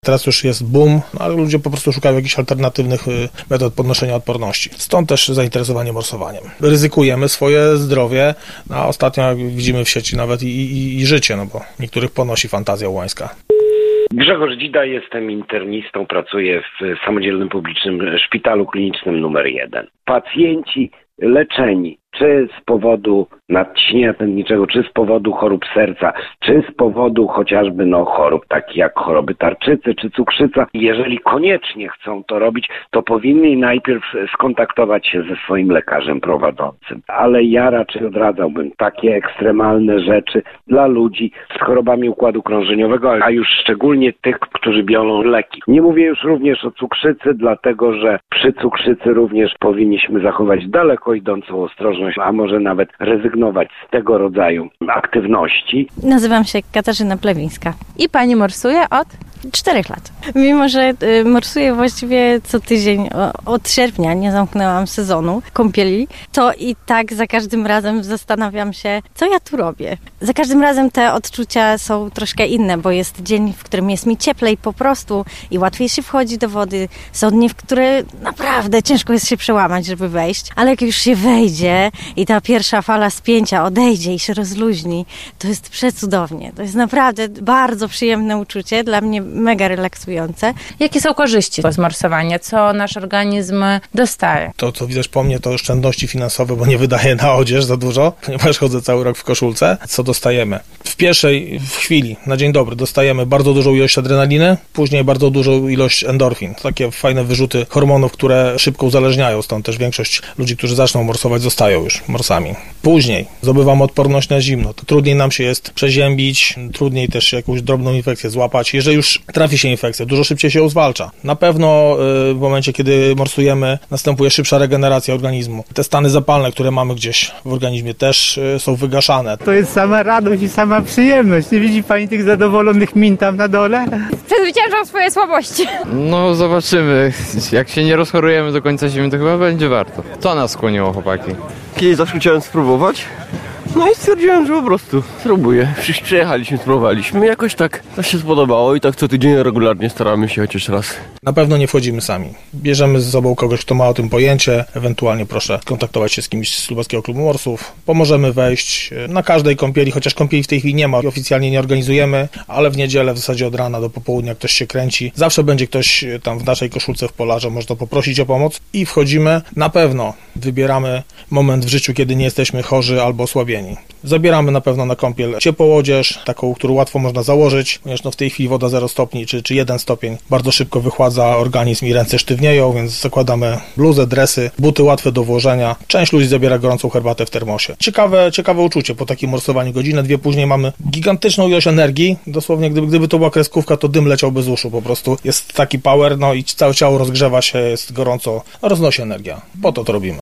Teraz już jest boom, ale ludzie po prostu szukają jakichś alternatywnych metod podnoszenia odporności. Stąd też zainteresowanie morsowaniem. Ryzykujemy swoje zdrowie, a ostatnio jak widzimy w sieci nawet i życie, no bo niektórych ponosi fantazja łańska. Grzegorz Dzida, jestem internistą, pracuję w Samodzielnym Publicznym Szpitalu Klinicznym nr 1. Pacjenci leczeni, czy z powodu nadciśnienia tętniczego, czy z powodu chorób serca, czy z powodu chociażby chorób takich jak choroby tarczycy, czy cukrzyca. Jeżeli koniecznie chcą to robić, to powinni najpierw skontaktować się ze swoim lekarzem prowadzącym. Ale ja raczej odradzałbym takie ekstremalne rzeczy dla ludzi z chorobami układu krążeniowego, a już szczególnie tych, którzy biorą leki. Nie mówię już również o cukrzycy, dlatego że przy cukrzycy również powinniśmy zachować daleko idącą ostrożność, a może nawet rezygnować z tego rodzaju aktywności. Nazywam się Katarzyna Plewińska. I pani morsuje od 4 lat. Mimo że morsuję właściwie co tydzień, od sierpnia nie zamknęłam sezonu kąpieli, to i tak za każdym razem zastanawiam się, co ja tu robię. Za każdym razem te odczucia są troszkę inne, bo jest dzień, w którym jest mi cieplej po prostu i łatwiej się wchodzi do wody. Są dni, w które naprawdę ciężko jest się przełamać, żeby wejść, ale jak już się wejdzie i ta pierwsza fala spięcia odejdzie i się rozluźni, to jest przecudownie. To jest naprawdę bardzo przyjemne uczucie, dla mnie mega relaksujące. Jakie są korzyści z morsowania? Co nasz organizm dostaje? To, co widać po mnie, to oszczędności finansowe, bo nie wydaję na odzież za dużo, ponieważ chodzę cały rok w koszulce. Co dostajemy? W pierwszej chwili, na dzień dobry, dostajemy bardzo dużą ilość adrenaliny, później bardzo dużą ilość endorfin. Takie fajne wyrzuty hormonów, które szybko uzależniają, stąd też większość ludzi, którzy zaczną morsować, zostają już morsami. Później zdobywamy odporność na zimno. To trudniej nam się jest przeziębić, trudniej też jakąś drobną infekcję złapać. Jeżeli już trafi się infekcja, dużo szybciej się ją zwalcza. Na pewno w momencie, kiedy morsujemy, następuje szybsza regeneracja organizmu. Te stany zapalne, które mamy gdzieś w organizmie, też są wygaszane. To jest sama radość i sama przyjemność. Nie widzi pani tych zadowolonych min tam na dole? Przezwyciężam swoje słabości. No zobaczymy. Jak się nie rozchorujemy do końca zimy, to chyba będzie warto. Co nas skłoniło, chłopaki? Kiedyś zawsze chciałem spróbować. No i stwierdziłem, że po prostu spróbuję. Wszyscy przyjechaliśmy, spróbowaliśmy. Jakoś tak to się spodobało i tak co tydzień regularnie staramy się chociaż raz. Na pewno nie wchodzimy sami. Bierzemy ze sobą kogoś, kto ma o tym pojęcie. Ewentualnie proszę kontaktować się z kimś z Lubelskiego Klubu Morsów. Pomożemy wejść na każdej kąpieli, chociaż kąpieli w tej chwili nie ma. Oficjalnie nie organizujemy, ale w niedzielę w zasadzie od rana do popołudnia ktoś się kręci. Zawsze będzie ktoś tam w naszej koszulce w polarze, można poprosić o pomoc i wchodzimy. Na pewno wybieramy moment w życiu, kiedy nie jesteśmy chorzy albo osłabieni. Zabieramy na pewno na kąpiel ciepłą odzież, taką, którą łatwo można założyć, ponieważ w tej chwili woda 0 stopni czy 1 stopień bardzo szybko wychładza organizm i ręce sztywnieją, więc zakładamy bluzę, dresy, buty łatwe do włożenia. Część ludzi zabiera gorącą herbatę w termosie. Ciekawe uczucie po takim morsowaniu. Godzinę, 2 później mamy gigantyczną ilość energii. Dosłownie, gdyby to była kreskówka, to dym leciałby z uszu po prostu. Jest taki power, i całe ciało rozgrzewa się, jest gorąco, roznosi energia. Po to robimy.